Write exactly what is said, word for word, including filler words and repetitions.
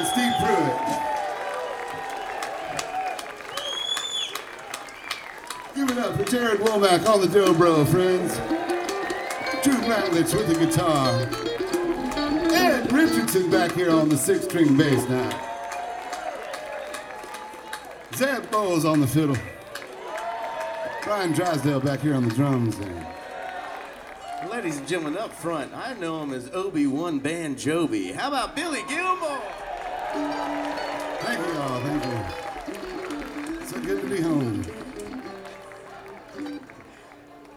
Steve Pruitt. Give it up for Jared Womack on the dobro, friends. Drew Ratledge with the guitar. Ed Richardson back here on the six-string bass now. Zeb Bowles on the fiddle. Brian Drysdale back here on the drums. And ladies and gentlemen, up front, I know him as Obi-Wan Banjobi. How about Billy Gilmore? Thank you all, thank you. So good to be home.